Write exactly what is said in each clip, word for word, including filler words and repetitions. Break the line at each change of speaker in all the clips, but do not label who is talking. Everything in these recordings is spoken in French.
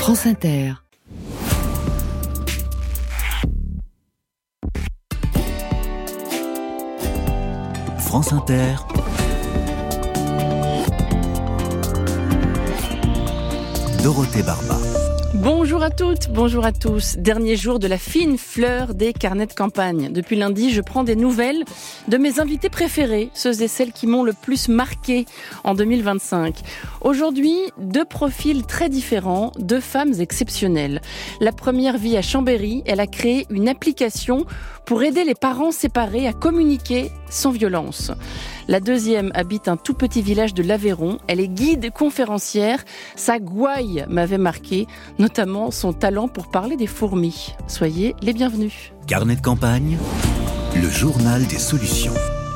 France Inter. France Inter. Dorothée Barba.
Bonjour à toutes, bonjour à tous. Dernier jour de la fine fleur des carnets de campagne. Depuis lundi, je prends des nouvelles de mes invités préférés, ceux et celles qui m'ont le plus marqué en deux mille vingt-cinq. Aujourd'hui, deux profils très différents, deux femmes exceptionnelles. La première vit à Chambéry, elle a créé une application pour aider les parents séparés à communiquer sans violence. La deuxième habite un tout petit village de l'Aveyron. Elle est guide conférencière. Sa gouaille m'avait marqué, notamment son talent pour parler des fourmis. Soyez les bienvenus.
Carnet de campagne, le journal des solutions.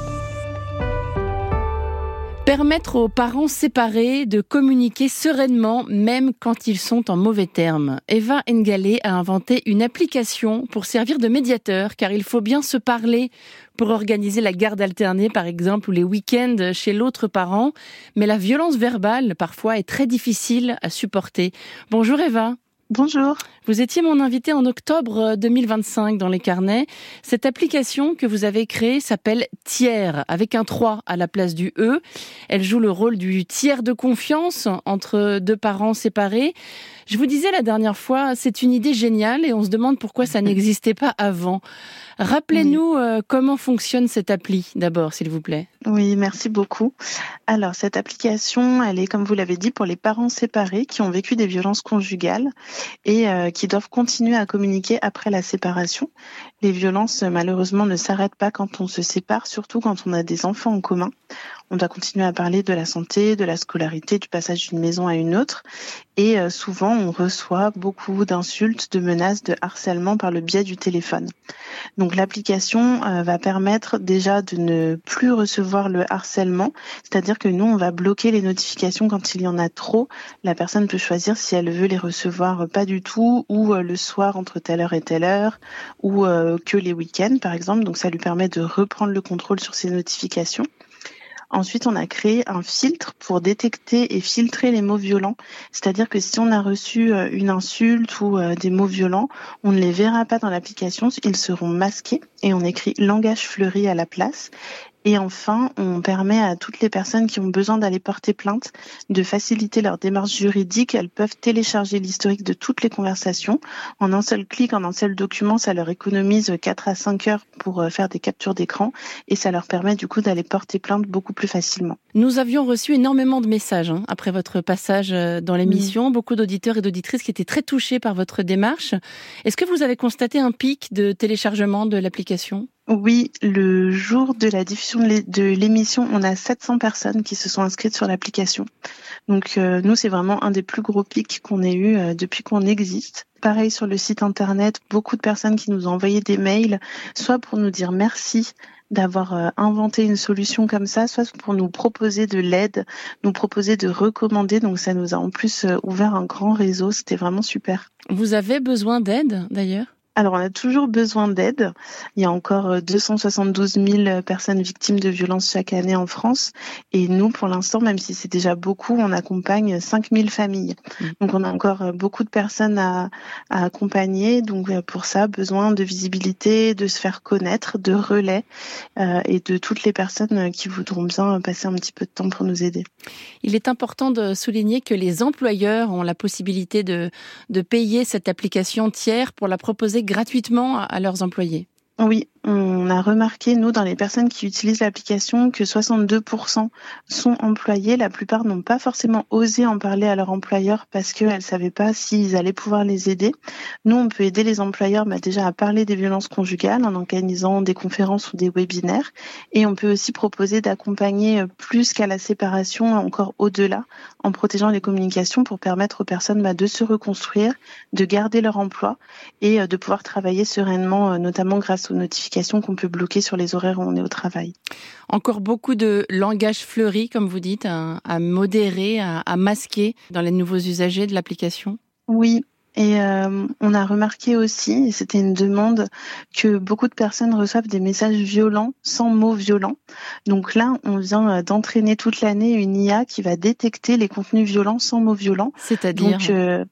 Permettre aux parents séparés de communiquer sereinement, même quand ils sont en mauvais termes. Eva N'Galé a inventé une application pour servir de médiateur, car il faut bien se parler pour organiser la garde alternée, par exemple, ou les week-ends chez l'autre parent. Mais la violence verbale, parfois, est très difficile à supporter. Bonjour Eva.
Bonjour.
Vous étiez mon invité en octobre deux mille vingt-cinq dans les carnets. Cette application que vous avez créée s'appelle Tiers, avec un trois à la place du E. Elle joue le rôle du tiers de confiance entre deux parents séparés. Je vous disais la dernière fois, c'est une idée géniale et on se demande pourquoi ça n'existait pas avant. Rappelez-nous oui. euh, comment fonctionne cette appli, d'abord, s'il vous plaît.
Oui, merci beaucoup. Alors, cette application, elle est, comme vous l'avez dit, pour les parents séparés qui ont vécu des violences conjugales et euh, qui doivent continuer à communiquer après la séparation. Les violences, malheureusement, ne s'arrêtent pas quand on se sépare, surtout quand on a des enfants en commun. On doit continuer à parler de la santé, de la scolarité, du passage d'une maison à une autre. Et euh, souvent, on reçoit beaucoup d'insultes, de menaces, de harcèlement par le biais du téléphone. Donc, l'application euh, va permettre déjà de ne plus recevoir le harcèlement. C'est-à-dire que nous, on va bloquer les notifications quand il y en a trop. La personne peut choisir si elle veut les recevoir pas du tout ou euh, le soir entre telle heure et telle heure ou euh, que les week-ends, par exemple. Donc, ça lui permet de reprendre le contrôle sur ses notifications. Ensuite, on a créé un filtre pour détecter et filtrer les mots violents. C'est-à-dire que si on a reçu une insulte ou des mots violents, on ne les verra pas dans l'application, ils seront masqués et on écrit langage fleuri à la place. Et enfin, on permet à toutes les personnes qui ont besoin d'aller porter plainte de faciliter leur démarche juridique. Elles peuvent télécharger l'historique de toutes les conversations. En un seul clic, en un seul document, ça leur économise quatre à cinq heures pour faire des captures d'écran et ça leur permet du coup d'aller porter plainte beaucoup plus facilement.
Nous avions reçu énormément de messages hein, après votre passage dans l'émission. Mmh. Beaucoup d'auditeurs et d'auditrices qui étaient très touchés par votre démarche. Est-ce que vous avez constaté un pic de téléchargement de l'application ?
Oui, le jour de la diffusion de l'émission, on a sept cents personnes qui se sont inscrites sur l'application. Donc euh, nous, c'est vraiment un des plus gros pics qu'on ait eu euh, depuis qu'on existe. Pareil sur le site internet, beaucoup de personnes qui nous ont envoyé des mails, soit pour nous dire merci d'avoir euh, inventé une solution comme ça, soit pour nous proposer de l'aide, nous proposer de recommander. Donc ça nous a en plus euh, ouvert un grand réseau, c'était vraiment super.
Vous avez besoin d'aide d'ailleurs ?
Alors, on a toujours besoin d'aide. Il y a encore deux cent soixante-douze mille personnes victimes de violences chaque année en France. Et nous, pour l'instant, même si c'est déjà beaucoup, on accompagne cinq mille familles. Donc, on a encore beaucoup de personnes à, à accompagner. Donc, pour ça, besoin de visibilité, de se faire connaître, de relais euh, et de toutes les personnes qui voudront bien passer un petit peu de temps pour nous aider.
Il est important de souligner que les employeurs ont la possibilité de, de payer cette application Tiers pour la proposer gratuitement à leurs employés.
Oui, on a remarqué, nous, dans les personnes qui utilisent l'application, que soixante-deux pour cent sont employés. La plupart n'ont pas forcément osé en parler à leur employeur parce qu'elles ne savaient pas s'ils allaient pouvoir les aider. Nous, on peut aider les employeurs bah, déjà à parler des violences conjugales en organisant des conférences ou des webinaires. Et on peut aussi proposer d'accompagner plus qu'à la séparation, encore au-delà, en protégeant les communications pour permettre aux personnes bah, de se reconstruire, de garder leur emploi et de pouvoir travailler sereinement, notamment grâce aux notifications qu'on peut bloquer sur les horaires où on est au travail.
Encore beaucoup de langage fleuri, comme vous dites, à, à modérer, à, à masquer dans les nouveaux usagers de l'application ?
Oui. Et euh, on a remarqué aussi, et c'était une demande, que beaucoup de personnes reçoivent des messages violents sans mots violents. Donc là, on vient d'entraîner toute l'année une I A qui va détecter les contenus violents sans mots violents.
C'est-à-dire
Donc euh,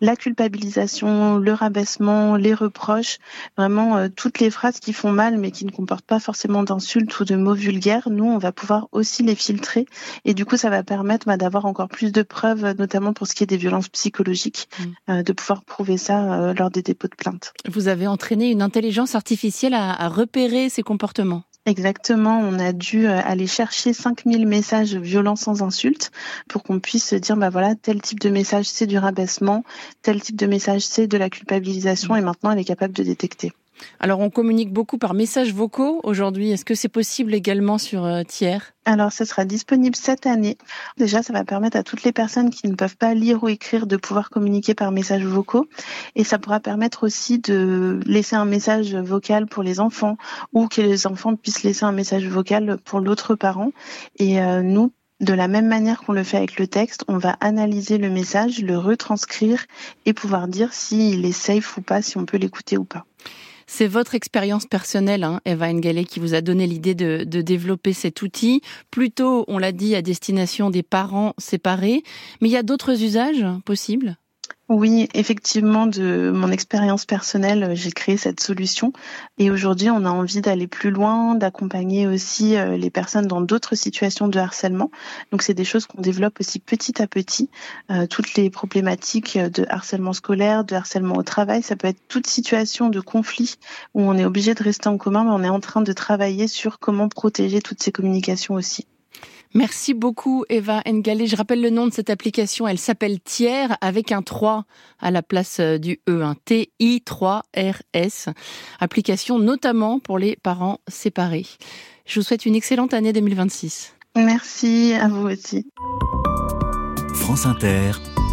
la culpabilisation, le rabaissement, les reproches, vraiment euh, toutes les phrases qui font mal mais qui ne comportent pas forcément d'insultes ou de mots vulgaires, nous on va pouvoir aussi les filtrer et du coup ça va permettre bah, d'avoir encore plus de preuves, notamment pour ce qui est des violences psychologiques, mmh. euh, de pouvoir prouver ça euh, lors des dépôts de plainte.
Vous avez entraîné une intelligence artificielle à, à repérer ces comportements.
Exactement, on a dû aller chercher cinq mille messages violents sans insulte pour qu'on puisse se dire, bah voilà, tel type de message c'est du rabaissement, tel type de message c'est de la culpabilisation et maintenant elle est capable de détecter.
Alors on communique beaucoup par messages vocaux aujourd'hui, est-ce que c'est possible également sur euh, Tiers ?
Alors, ça sera disponible cette année. Déjà, ça va permettre à toutes les personnes qui ne peuvent pas lire ou écrire de pouvoir communiquer par messages vocaux. Et ça pourra permettre aussi de laisser un message vocal pour les enfants ou que les enfants puissent laisser un message vocal pour l'autre parent. Et euh, nous, de la même manière qu'on le fait avec le texte, on va analyser le message, le retranscrire et pouvoir dire s'il est safe ou pas, si on peut l'écouter ou pas.
C'est votre expérience personnelle, hein, Eva N'Gale, qui vous a donné l'idée de, de développer cet outil. Plutôt, on l'a dit, à destination des parents séparés. Mais il y a d'autres usages possibles ?
Oui, effectivement, de mon expérience personnelle, j'ai créé cette solution. Et aujourd'hui, on a envie d'aller plus loin, d'accompagner aussi les personnes dans d'autres situations de harcèlement. Donc, c'est des choses qu'on développe aussi petit à petit. Euh, toutes les problématiques de harcèlement scolaire, de harcèlement au travail, ça peut être toute situation de conflit où on est obligé de rester en commun, mais on est en train de travailler sur comment protéger toutes ces communications aussi.
Merci beaucoup Eva N'Gale. Je rappelle le nom de cette application, elle s'appelle Tiers avec un trois à la place du E, un T I trois R S. Application notamment pour les parents séparés. Je vous souhaite une excellente année deux mille vingt-six.
Merci, à vous aussi.
France Inter,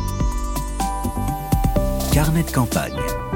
carnet de campagne.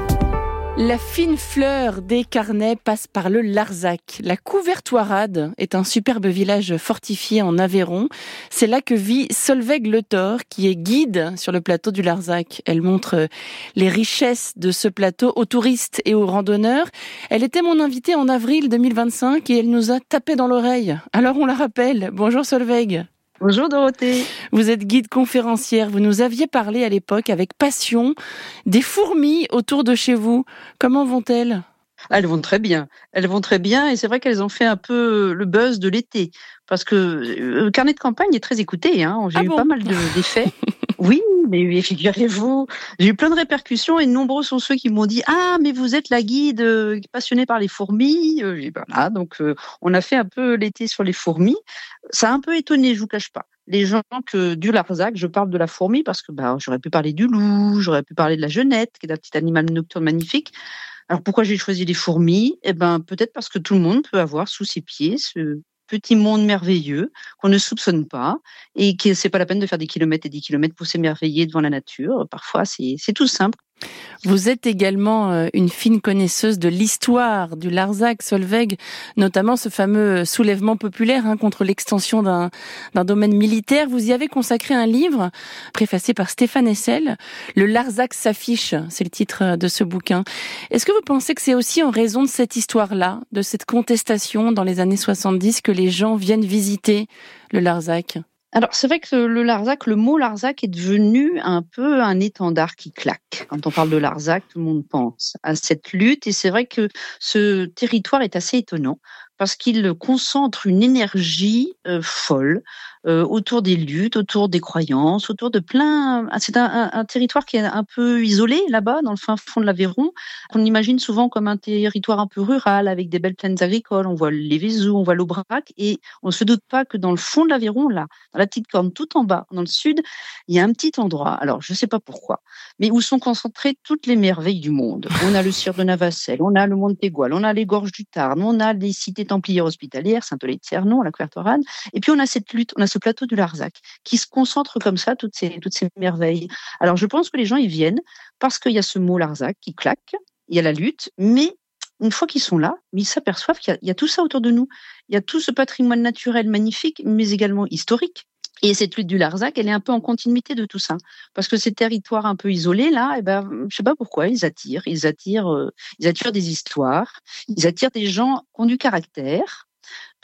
La fine fleur des carnets passe par le Larzac. La Couvertoirade est un superbe village fortifié en Aveyron. C'est là que vit Solveig Le Thor, qui est guide sur le plateau du Larzac. Elle montre les richesses de ce plateau aux touristes et aux randonneurs. Elle était mon invitée en avril deux mille vingt-cinq et elle nous a tapé dans l'oreille. Alors on la rappelle. Bonjour Solveig.
Bonjour Dorothée.
Vous êtes guide conférencière. Vous nous aviez parlé à l'époque avec passion des fourmis autour de chez vous. Comment vont-elles ?
Elles vont très bien. Elles vont très bien et c'est vrai qu'elles ont fait un peu le buzz de l'été. Parce que le carnet de campagne est très écouté. Hein. J'ai ah eu bon pas mal de, d'effets. Oui, mais figurez-vous, j'ai eu plein de répercussions et nombreux sont ceux qui m'ont dit « Ah, mais vous êtes la guide euh, passionnée par les fourmis. » Et voilà, donc euh, on a fait un peu l'été sur les fourmis. Ça a un peu étonné, je vous cache pas. Les gens que du Larzac, je parle de la fourmi parce que bah, j'aurais pu parler du loup, j'aurais pu parler de la genette, qui est un petit animal nocturne magnifique. Alors pourquoi j'ai choisi les fourmis ? Eh ben peut-être parce que tout le monde peut avoir sous ses pieds ce petit monde merveilleux qu'on ne soupçonne pas et que c'est pas la peine de faire des kilomètres et des kilomètres pour s'émerveiller devant la nature. Parfois, c'est, c'est tout simple.
Vous êtes également une fine connaisseuse de l'histoire du Larzac, Solveig, notamment ce fameux soulèvement populaire hein, contre l'extension d'un, d'un domaine militaire. Vous y avez consacré un livre préfacé par Stéphane Hessel. Le Larzac s'affiche, c'est le titre de ce bouquin. Est-ce que vous pensez que c'est aussi en raison de cette histoire-là, de cette contestation dans les années soixante-dix, que les gens viennent visiter le Larzac ?
Alors, c'est vrai que le Larzac, le mot Larzac est devenu un peu un étendard qui claque. Quand on parle de Larzac, tout le monde pense à cette lutte. Et c'est vrai que ce territoire est assez étonnant parce qu'il concentre une énergie euh, folle euh, autour des luttes, autour des croyances, autour de plein... C'est un, un, un territoire qui est un peu isolé là-bas, dans le fin fond de l'Aveyron. On imagine souvent comme un territoire un peu rural, avec des belles plaines agricoles. On voit les Vézous, on voit l'Aubrac, et on ne se doute pas que dans le fond de l'Aveyron, là, dans la petite corne tout en bas, dans le sud, il y a un petit endroit, alors je ne sais pas pourquoi, mais où sont concentrées toutes les merveilles du monde. On a le Sire de Navassel, on a le Montégoal, on a les gorges du Tarn, on a les cités templières hospitalières, Saint-Oley-de-Cernon, la Couvertoirade, et puis on a cette lutte, on a ce plateau du Larzac qui se concentre comme ça, toutes ces, toutes ces merveilles. Alors je pense que les gens y viennent parce qu'il y a ce mot Larzac qui claque, il y a la lutte, mais une fois qu'ils sont là, ils s'aperçoivent qu'il y a, il y a tout ça autour de nous. Il y a tout ce patrimoine naturel magnifique, mais également historique. Et cette lutte du Larzac, elle est un peu en continuité de tout ça. Parce que ces territoires un peu isolés, là, eh ben, je sais pas pourquoi, ils attirent. Ils attirent, euh, ils attirent des histoires. Ils attirent des gens qui ont du caractère.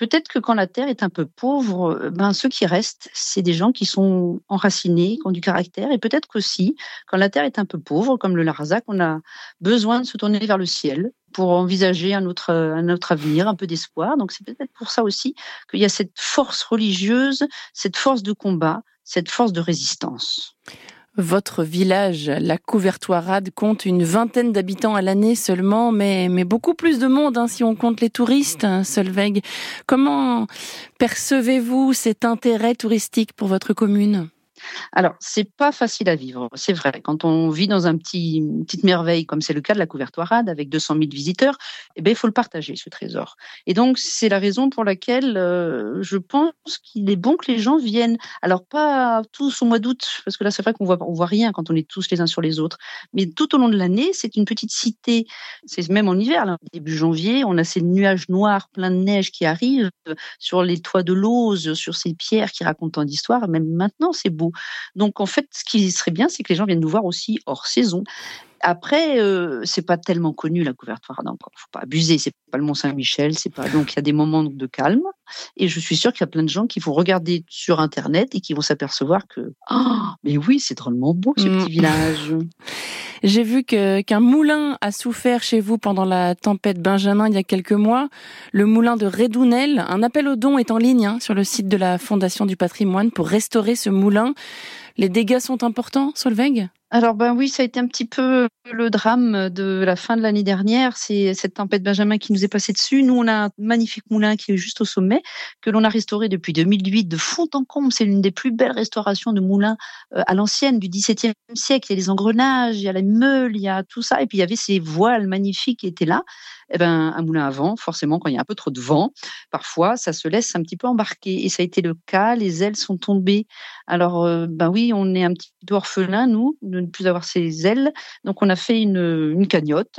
peut-être que quand la terre est un peu pauvre, ben ceux qui restent, c'est des gens qui sont enracinés, qui ont du caractère. Et peut-être qu'aussi, quand la terre est un peu pauvre, comme le Larzac, on a besoin de se tourner vers le ciel pour envisager un autre, un autre avenir, un peu d'espoir. Donc c'est peut-être pour ça aussi qu'il y a cette force religieuse, cette force de combat, cette force de résistance.
Votre village, la Couvertoirade, compte une vingtaine d'habitants à l'année seulement, mais, mais beaucoup plus de monde hein, si on compte les touristes, hein, Solveig. Comment percevez-vous cet intérêt touristique pour votre commune ?
Alors, c'est pas facile à vivre, c'est vrai. Quand on vit dans un petit, une petite merveille, comme c'est le cas de la Couvertoirade, avec deux cent mille visiteurs, eh ben, il faut le partager, ce trésor. Et donc, c'est la raison pour laquelle euh, je pense qu'il est bon que les gens viennent. Alors, pas tous au mois d'août, parce que là, c'est vrai qu'on voit, on voit rien quand on est tous les uns sur les autres. Mais tout au long de l'année, c'est une petite cité. C'est même en hiver, là, début janvier, on a ces nuages noirs pleins de neige qui arrivent sur les toits de Lauze, sur ces pierres qui racontent tant d'histoires. Même maintenant, c'est beau. Donc en fait, ce qui serait bien, c'est que les gens viennent nous voir aussi hors saison. Après, euh, c'est pas tellement connu la Couvertoirade encore. Faut pas abuser. C'est pas le Mont Saint-Michel. C'est pas. Donc il y a des moments de calme. Et je suis sûre qu'il y a plein de gens qui vont regarder sur Internet et qui vont s'apercevoir que oh, mais oui, c'est drôlement beau ce mmh. petit village.
J'ai vu que, qu'un moulin a souffert chez vous pendant la tempête Benjamin il y a quelques mois. Le moulin de Rédounel. Un appel aux dons est en ligne hein, sur le site de la Fondation du patrimoine pour restaurer ce moulin. Les dégâts sont importants, Solveig ?
Alors ben oui, ça a été un petit peu le drame de la fin de l'année dernière. C'est cette tempête Benjamin qui nous est passée dessus. Nous, on a un magnifique moulin qui est juste au sommet, que l'on a restauré depuis deux mille huit de fond en comble. C'est l'une des plus belles restaurations de moulins à l'ancienne du dix-septième siècle. Il y a les engrenages, il y a la meule, il y a tout ça. Et puis il y avait ces voiles magnifiques qui étaient là. Eh ben, un moulin à vent, forcément, quand il y a un peu trop de vent, parfois, ça se laisse un petit peu embarquer. Et ça a été le cas. Les ailes sont tombées. Alors, euh, ben oui, on est un petit peu orphelin, nous, de ne plus avoir ces ailes. Donc, on a fait une, une cagnotte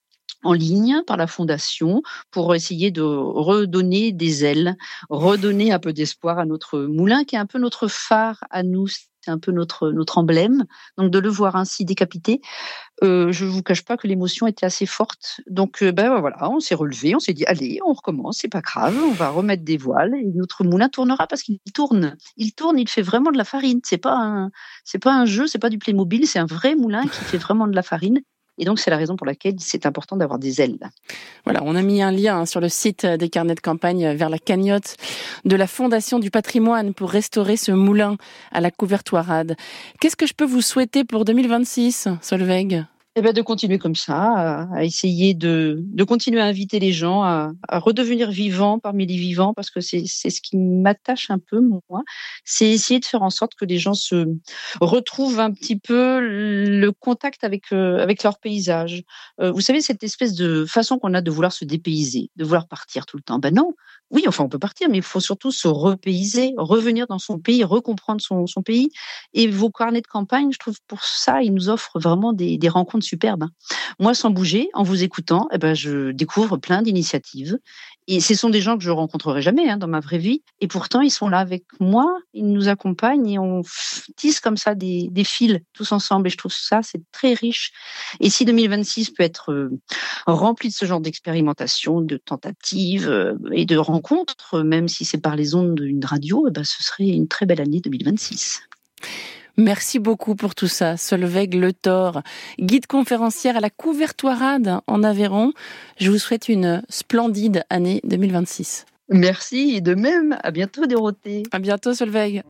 en ligne par la Fondation pour essayer de redonner des ailes, redonner un peu d'espoir à notre moulin qui est un peu notre phare à nous, c'est un peu notre, notre emblème. Donc de le voir ainsi décapité, euh, je ne vous cache pas que l'émotion était assez forte. Donc euh, ben voilà, on s'est relevé, on s'est dit allez, on recommence, c'est pas grave, on va remettre des voiles et notre moulin tournera parce qu'il tourne. Il tourne, il fait vraiment de la farine. C'est pas un, c'est pas un jeu, c'est pas du Playmobil, c'est un vrai moulin qui fait vraiment de la farine. Et donc, c'est la raison pour laquelle c'est important d'avoir des ailes.
Voilà, on a mis un lien sur le site des carnets de campagne vers la cagnotte de la Fondation du patrimoine pour restaurer ce moulin à la Couvertoirade. Qu'est-ce que je peux vous souhaiter pour deux mille vingt-six, Solveig ?
Eh ben, de continuer comme ça, à, à essayer de, de continuer à inviter les gens à, à redevenir vivants parmi les vivants, parce que c'est, c'est ce qui m'attache un peu, moi. C'est essayer de faire en sorte que les gens se retrouvent un petit peu le contact avec, euh, avec leur paysage. Euh, vous savez, cette espèce de façon qu'on a de vouloir se dépayser, de vouloir partir tout le temps. Ben non. Oui, enfin, on peut partir, mais il faut surtout se repayser, revenir dans son pays, recomprendre son, son pays. Et vos carnets de campagne, je trouve, pour ça, ils nous offrent vraiment des, des rencontres superbes. Moi, sans bouger, en vous écoutant, eh ben, je découvre plein d'initiatives. Et ce sont des gens que je rencontrerai jamais hein, dans ma vraie vie. Et pourtant, ils sont là avec moi, ils nous accompagnent et on tisse comme ça des, des fils tous ensemble. Et je trouve ça, c'est très riche. Et si deux mille vingt-six peut être euh, rempli de ce genre d'expérimentation, de tentatives euh, et de rencontres, même si c'est par les ondes d'une radio, eh ben, ce serait une très belle année deux mille vingt-six.
Merci beaucoup pour tout ça, Solveig Le Thor, guide conférencière à la Couvertoirade en Aveyron. Je vous souhaite une splendide année deux mille vingt-six.
Merci, et de même, à bientôt Dorothée.
À bientôt Solveig.